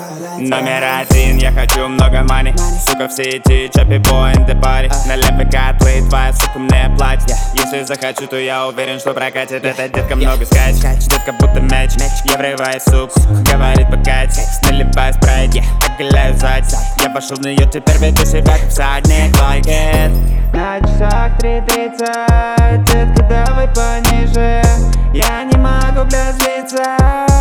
Номер один, я хочу много мани. Сука, в сети, чопи, боин, де пари. Налепи котлы, твоя сука мне платье. Если захочу, то я уверен, что прокатит. Это детка много скач, детка будто мяч. Я врываю суп, говорит покать. Наливаю спрайт, оголяю сзади. Я пошел в нее, теперь веду себя как всадник. На часах 3:30, детка, давай пониже. Я не могу, бля, злиться.